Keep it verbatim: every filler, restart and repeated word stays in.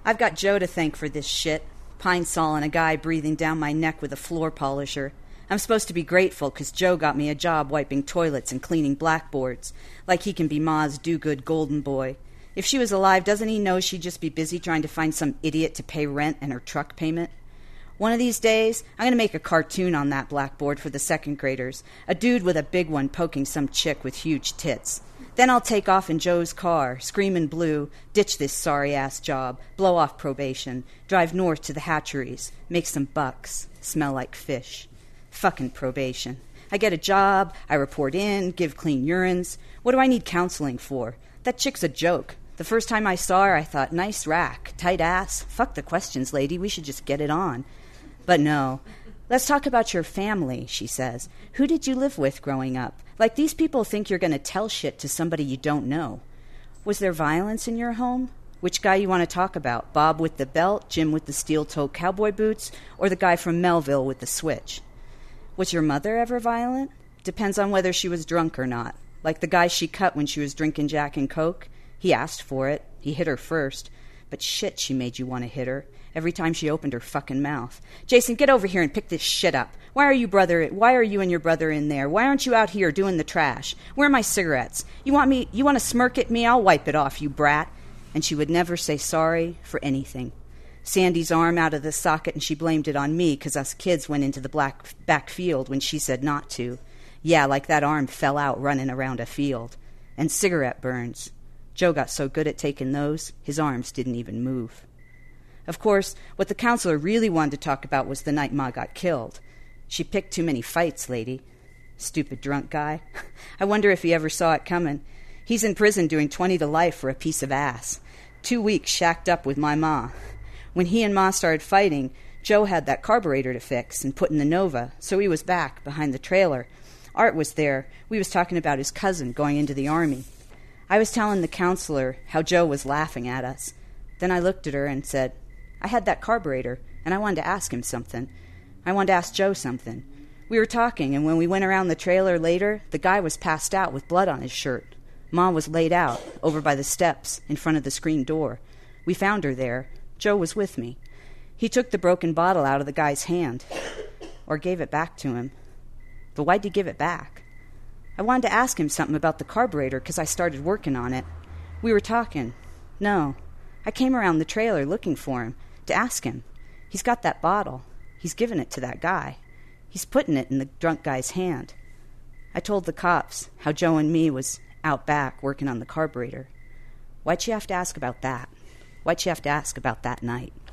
I've got Joe to thank for this shit. Pine Sol and a guy breathing down my neck with a floor polisher. I'm supposed to be grateful because Joe got me a job wiping toilets and cleaning blackboards, like he can be Ma's do-good golden boy. If she was alive, doesn't he know she'd just be busy trying to find some idiot to pay rent and her truck payment? One of these days, I'm going to make a cartoon on that blackboard for the second graders, a dude with a big one poking some chick with huge tits. Then I'll take off in Joe's car, screaming blue, ditch this sorry-ass job, blow off probation, drive north to the hatcheries, make some bucks, smell like fish. Fucking probation. I get a job, I report in, give clean urines. What do I need counseling for? That chick's a joke. The first time I saw her, I thought, nice rack, tight ass. Fuck the questions, lady, we should just get it on. But no. Let's talk about your family, she says. Who did you live with growing up? Like, these people think you're going to tell shit to somebody you don't know. Was there violence in your home? Which guy you want to talk about? Bob with the belt, Jim with the steel-toed cowboy boots, or the guy from Melville with the switch? Was your mother ever violent? Depends on whether she was drunk or not. Like the guy she cut when she was drinking Jack and Coke. He asked for it. He hit her first. But shit, she made you want to hit her. Every time she opened her fucking mouth. Jason, get over here and pick this shit up. Why are you brother? Why are you and your brother in there? Why aren't you out here doing the trash? Where are my cigarettes? You want me? You want to smirk at me? I'll wipe it off, you brat. And she would never say sorry for anything. Sandy's arm out of the socket, and she blamed it on me because us kids went into the black back field when she said not to. Yeah, like that arm fell out running around a field. And cigarette burns. Joe got so good at taking those, his arms didn't even move. Of course, what the counselor really wanted to talk about was the night Ma got killed. She picked too many fights, lady. Stupid drunk guy. I wonder if he ever saw it coming. He's in prison doing twenty to life for a piece of ass. Two weeks shacked up with my Ma. When he and Ma started fighting, Joe had that carburetor to fix and put in the Nova, so he was back behind the trailer. Art was there. We was talking about his cousin going into the Army. I was telling the counselor how Joe was laughing at us. Then I looked at her and said, I had that carburetor, and I wanted to ask him something. I wanted to ask Joe something. We were talking, and when we went around the trailer later, the guy was passed out with blood on his shirt. Ma was laid out, over by the steps, in front of the screen door. We found her there. Joe was with me. He took the broken bottle out of the guy's hand, or gave it back to him. But why'd he give it back? I wanted to ask him something about the carburetor because I started working on it. We were talking. No, I came around the trailer looking for him, to ask him. He's got that bottle. He's given it to that guy. He's putting it in the drunk guy's hand. I told the cops how Joe and me was out back working on the carburetor. Why'd she have to ask about that? Why'd she have to ask about that night?